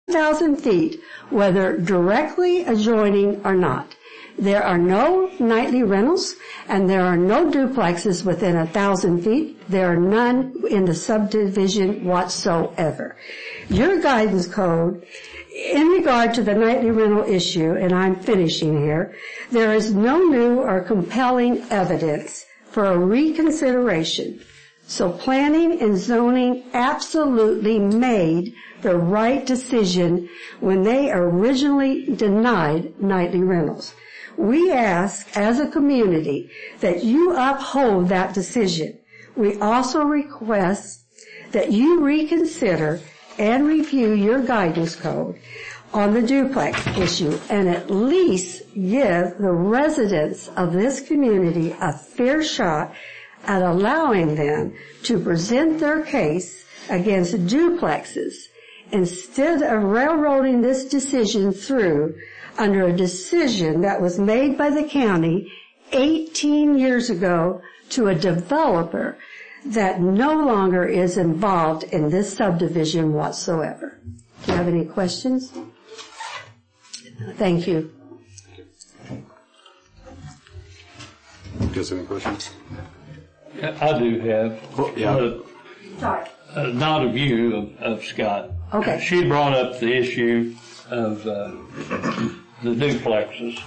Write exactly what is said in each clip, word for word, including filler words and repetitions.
thousand feet, whether directly adjoining or not. There are no nightly rentals, and there are no duplexes within a thousand feet. There are none in the subdivision whatsoever. Your guidance code, in regard to the nightly rental issue, and I'm finishing here, there is no new or compelling evidence for a reconsideration. So planning and zoning absolutely made the right decision when they originally denied nightly rentals. We ask as a community that you uphold that decision. We also request that you reconsider and review your guidance code on the duplex issue and at least give the residents of this community a fair shot at allowing them to present their case against duplexes instead of railroading this decision through under a decision that was made by the county eighteen years ago to a developer that no longer is involved in this subdivision whatsoever. Do you have any questions? Thank you. You guys have any questions? I do have. Well, yeah. Uh, Sorry. uh, not a view of, of Scott. Okay. She brought up the issue of uh, the duplexes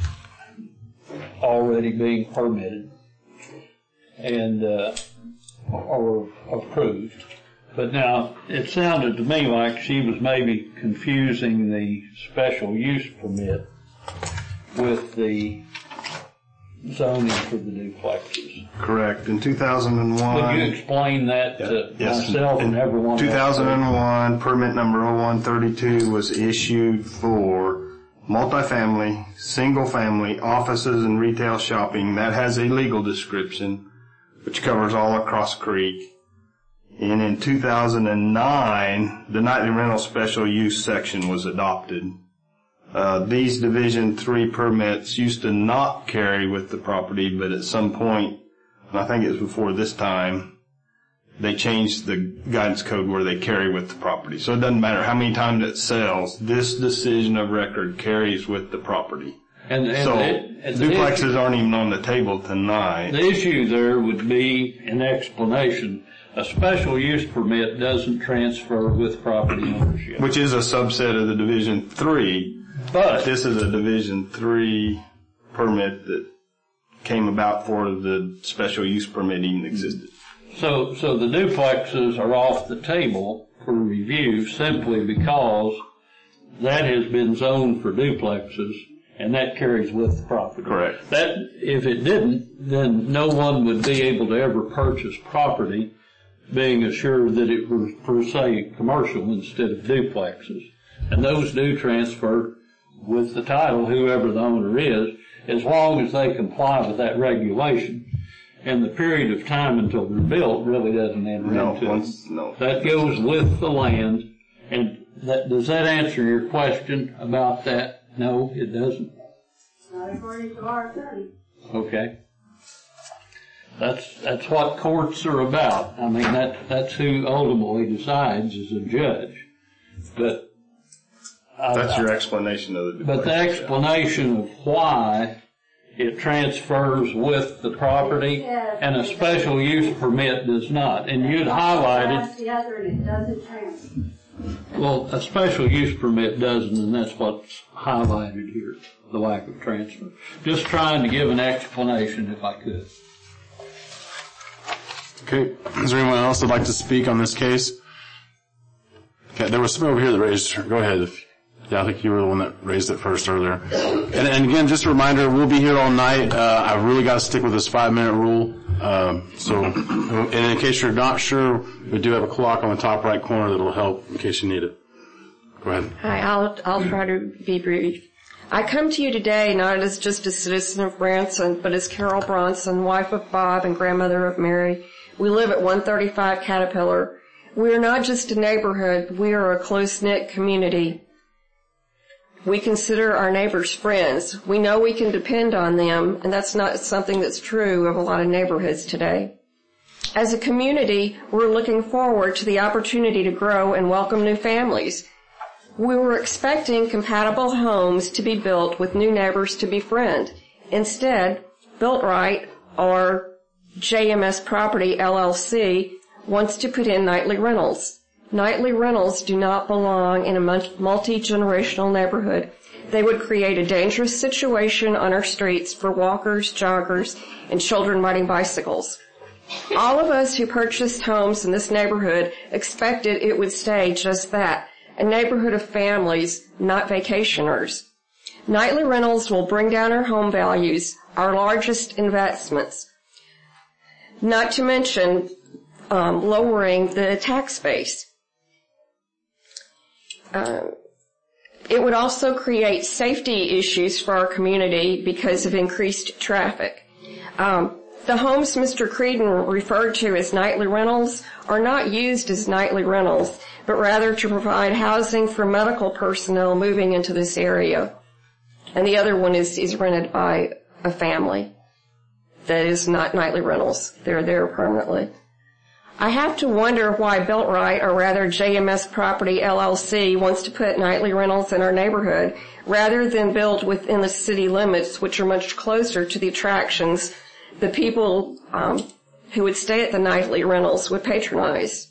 already being permitted and uh, or approved. But now it sounded to me like she was maybe confusing the special use permit with the zoning for the duplexes. Correct. In two thousand one. Would you explain that to yes. myself and everyone else? two thousand one, permit number oh one thirty-two was issued for multifamily, single-family, offices and retail shopping. That has a legal description, which covers all across Creek. And in two thousand nine, the nightly rental special use section was adopted. Uh, these Division three permits used to not carry with the property, but at some point, and I think it was before this time, they changed the guidance code where they carry with the property. So it doesn't matter how many times it sells, this decision of record carries with the property. And, and so the, and duplexes issue, aren't even on the table tonight. The issue there would be an explanation. A special use permit doesn't transfer with property ownership. Which is a subset of the Division three. But this is a Division three permit that came about before the special use permit even existed. So, so the duplexes are off the table for review simply because that has been zoned for duplexes and that carries with the property. Correct. That, if it didn't, then no one would be able to ever purchase property being assured that it was per se commercial instead of duplexes. And those do transfer with the title, whoever the owner is, as long as they comply with that regulation. And the period of time until they're built really doesn't enter no, into once, it. No. That goes with the land. And that, does that answer your question about that? No, it doesn't. Not according to our attorney. Okay. That's that's what courts are about. I mean, that that's who ultimately decides as a judge. But that's I, your explanation of the. But the explanation of why it transfers with the property and a special use permit does not, and you'd highlighted. That's the other, and it doesn't transfer. Well, a special use permit doesn't, and that's what's highlighted here, the lack of transfer. Just trying to give an explanation if I could. Okay. Is there anyone else that'd like to speak on this case? Okay, there was someone over here that raised, go ahead. If, yeah, I think you were the one that raised it first earlier. And, and again, just a reminder, we'll be here all night. Uh, I've really got to stick with this five minute rule. Um, so, and in case you're not sure, we do have a clock on the top right corner that'll help in case you need it. Go ahead. Hi, I'll, I'll try to be brief. I come to you today not as just a citizen of Branson, but as Carol Bronson, wife of Bob and grandmother of Mary. We live at one thirty-five Caterpillar. We are not just a neighborhood, we are a close-knit community. We consider our neighbors friends. We know we can depend on them, and that's not something that's true of a lot of neighborhoods today. As a community, we're looking forward to the opportunity to grow and welcome new families. We were expecting compatible homes to be built with new neighbors to befriend. Instead, Built Right, or J M S Property L L C, wants to put in nightly rentals. Nightly rentals do not belong in a multi-generational neighborhood. They would create a dangerous situation on our streets for walkers, joggers, and children riding bicycles. All of us who purchased homes in this neighborhood expected it would stay just that, a neighborhood of families, not vacationers. Nightly rentals will bring down our home values, our largest investments, not to mention um, lowering the tax base. Uh, it would also create safety issues for our community because of increased traffic. Um, the homes Mister Creedon referred to as nightly rentals are not used as nightly rentals, but rather to provide housing for medical personnel moving into this area. And the other one is, is rented by a family. That is not nightly rentals. They're there permanently. I have to wonder why Built Right, or rather J M S Property L L C, wants to put nightly rentals in our neighborhood rather than build within the city limits, which are much closer to the attractions the people um, who would stay at the nightly rentals would patronize.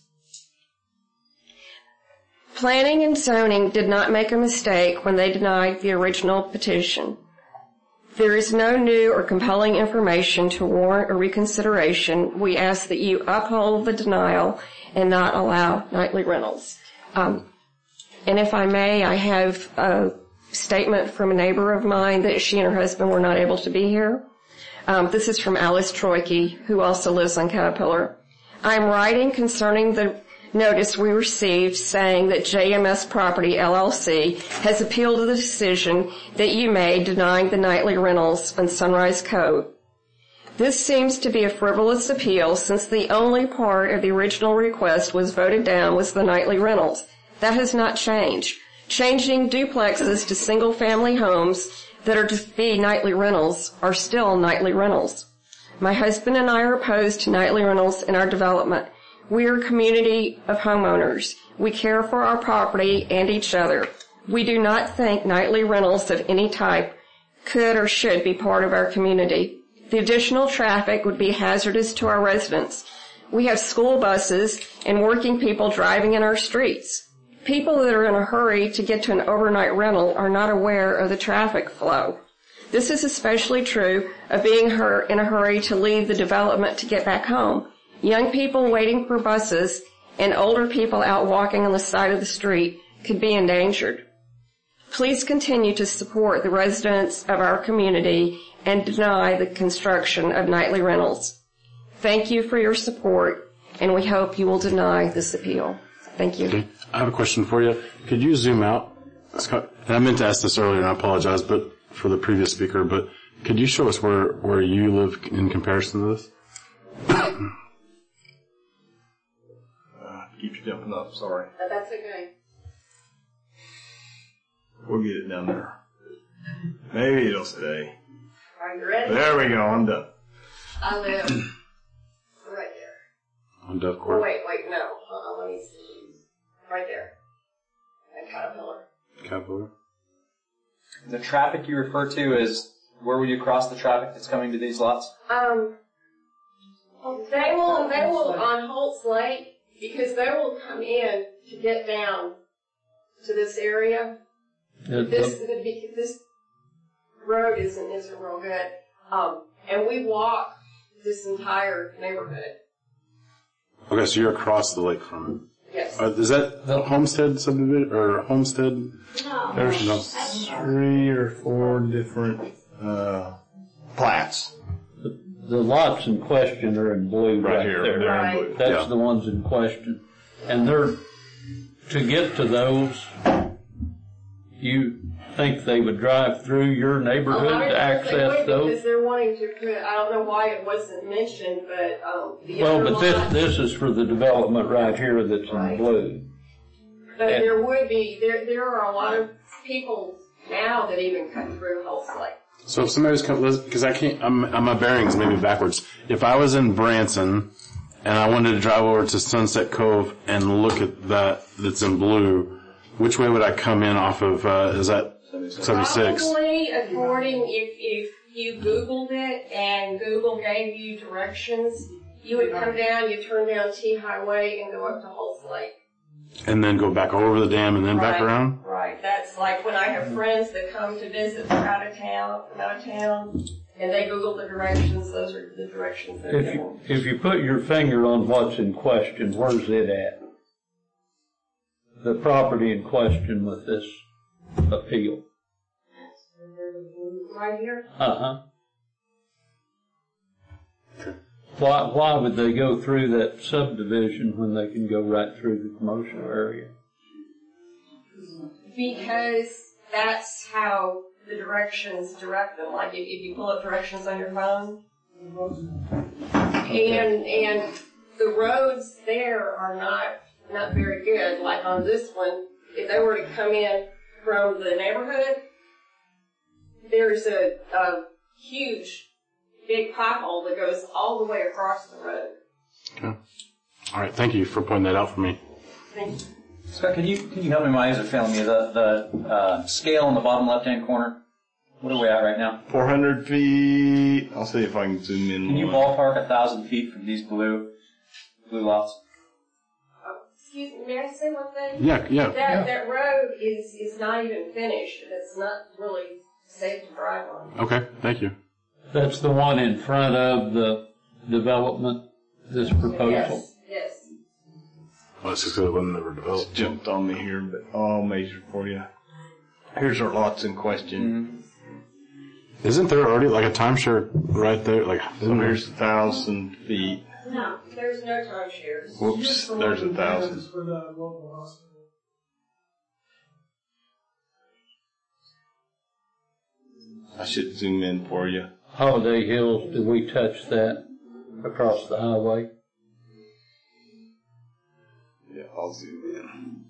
Planning and zoning did not make a mistake when they denied the original petition. There is no new or compelling information to warrant a reconsideration. We ask that you uphold the denial and not allow nightly rentals. Um, and if I may, I have a statement from a neighbor of mine that she and her husband were not able to be here. Um, this is from Alice Troike, who also lives on Caterpillar. I am writing concerning the notice we received saying that J M S Property L L C has appealed the decision that you made denying the nightly rentals on Sunrise Cove. This seems to be a frivolous appeal since the only part of the original request was voted down was the nightly rentals. That has not changed. Changing duplexes to single-family homes that are to be nightly rentals are still nightly rentals. My husband and I are opposed to nightly rentals in our development. We are a community of homeowners. We care for our property and each other. We do not think nightly rentals of any type could or should be part of our community. The additional traffic would be hazardous to our residents. We have school buses and working people driving in our streets. People that are in a hurry to get to an overnight rental are not aware of the traffic flow. This is especially true of being in a hurry to leave the development to get back home. Young people waiting for buses and older people out walking on the side of the street could be endangered. Please continue to support the residents of our community and deny the construction of nightly rentals. Thank you for your support, and we hope you will deny this appeal. Thank you. Okay. I have a question for you. Could you zoom out? And I meant to ask this earlier, and I apologize, but for the previous speaker, but could you show us where, where you live in comparison to this? Keep you jumping up, sorry. Uh, that's okay. We'll get it down there. Maybe it'll stay. Are you ready? There we go, I'm done. I live right there. On Dove Oh, Court? wait, wait, no. Hold on, let me see. Right there. At Caterpillar. Caterpillar? The traffic you refer to is, where will you cross the traffic that's coming to these lots? Um, they will, they will, on Holtz Lake, because they will come in to get down to this area. It- This, the, this road isn't, isn't real good. Um, and we walk this entire neighborhood. Okay, so you're across the lake from it. Yes. Uh, is that the Homestead subdivision, or Homestead? There's No. three or four different uh, plats. The, the lots in question are in blue right, Right here, there. they're in Right. blue. That's Yeah. the ones in question. And they're, to get to those, you think they would drive through your neighborhood A lot of to times they access would, those? because they're wanting to put, I don't know why it wasn't mentioned, but, um, the Well, other but this, lots- this is for the development right here that's in Right. blue. But and- there would be, there, there are a lot of people now that even cut through Holtz Lake. So if somebody was coming, because I can't, I'm, I'm my bearings maybe backwards. If I was in Branson and I wanted to drive over to Sunset Cove and look at that that's in blue, which way would I come in off of, uh, is that seventy-six? Probably, according, if, if you Googled it and Google gave you directions, you would come down, you turn down T Highway and go up to Halls Lake. And then go back over the dam and then right, back around? Right. That's like when I have friends that come to visit from out of town, from out of town, and they Google the directions. Those are the directions they're If you, if you put your finger on what's in question, where's it at? The property in question with this appeal. Right here? Uh-huh. Why, why would they go through that subdivision when they can go right through the commercial area? Because that's how the directions direct them. Like if, if you pull up directions on your phone, and and the roads there are not not very good. Like on this one, if they were to come in from the neighborhood, there's a, a huge big pothole that goes all the way across the road. Okay. All right. Thank you for pointing that out for me. Thank you. Scott, can you can you help me? My eyes are failing me. The the uh, scale in the bottom left-hand corner. What are we at right now? four hundred feet. I'll see if I can zoom in. Can you more. ballpark a thousand feet from these blue blue lots? Oh, excuse me, may I say one thing? Yeah, yeah. That yeah. that road is is not even finished. It's not really safe to drive on. Okay. Thank you. That's the one in front of the development, this proposal? Yes, yes. Well, it's just the one that were developed. Jumped on me here, but I'll measure for you. Here's our lots in question. Isn't there already like a timeshare right there? Like, So isn't there? here's a thousand feet. No, there's no timeshares. Whoops, there's a thousand. I should zoom in for you. Holiday Hills, do we touch that across the highway? Yeah, I'll zoom in.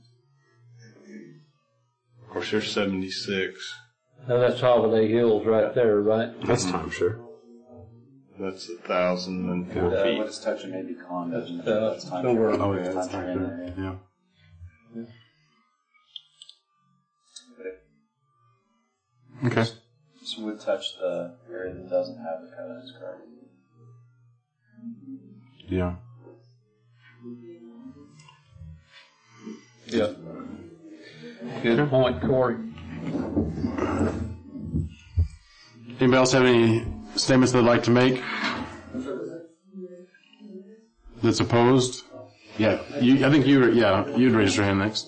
Of course, there's seventy-six. Now that's Holiday Hills right there, right? That's timeshare. That's a thousand and four Uh, feet. what is touching maybe condos and Uh, that's time. over. Oh, yeah, that's Time frame timeshare. there, Yeah. Okay. This would touch the area that doesn't have the covenants, correct? Yeah. Yeah. Good point, Corey. Anybody else have any statements they'd like to make? That's opposed? Yeah. You, I think you were, yeah, you'd raise your hand next.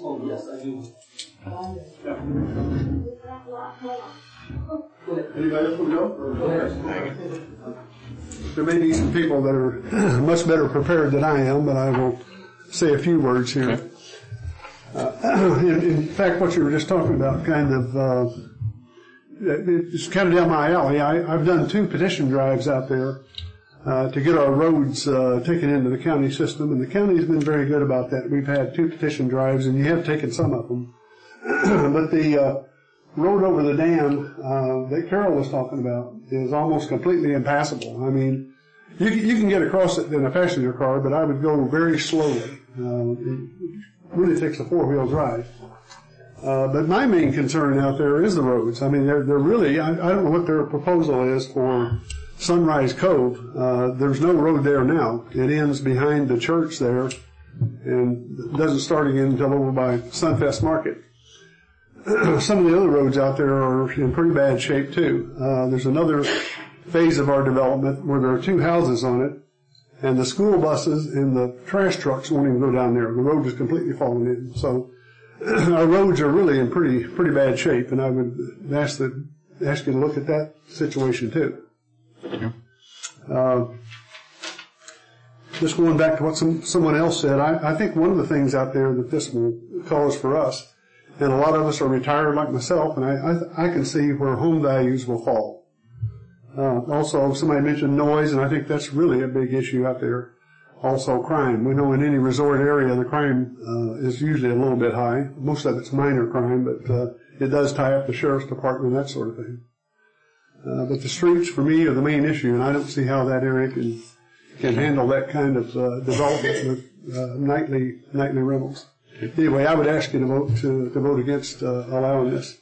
Anybody else want to go? There may be some people that are much better prepared than I am, but I will say a few words here. Okay. Uh, in, in fact, what you were just talking about kind of, uh, it's kind of down my alley. I, I've done two petition drives out there uh, to get our roads uh, taken into the county system, and the county has been very good about that. We've had two petition drives, and you have taken some of them. But the uh, road over the dam uh, that Carol was talking about is almost completely impassable. I mean, you, you can get across it in a passenger car, but I would go very slowly. Uh, it really takes a four-wheel drive. Uh, but my main concern out there is the roads. I mean, they're, they're really, I, I don't know what their proposal is for Sunrise Cove. Uh, there's no road there now. It ends behind the church there and doesn't start again until over by Sunfest Market. Some of the other roads out there are in pretty bad shape too. Uh, there's another phase of our development where there are two houses on it, and the school buses and the trash trucks won't even go down there. The road is completely fallen in. So our roads are really in pretty pretty bad shape, and I would ask that ask you to look at that situation too. Uh, just going back to what some, someone else said, I, I think one of the things out there that this will cause for us, and a lot of us are retired like myself, and I, I, I can see where home values will fall. Uh, also, somebody mentioned noise, and I think that's really a big issue out there. Also, crime. We know in any resort area the crime uh, is usually a little bit high. Most of it's minor crime, but uh, it does tie up the sheriff's department and that sort of thing. Uh, but the streets, for me, are the main issue, and I don't see how that area can can handle that kind of uh, development with uh, nightly nightly rentals. Anyway, I would ask you to vote to, to vote against uh, allowing this.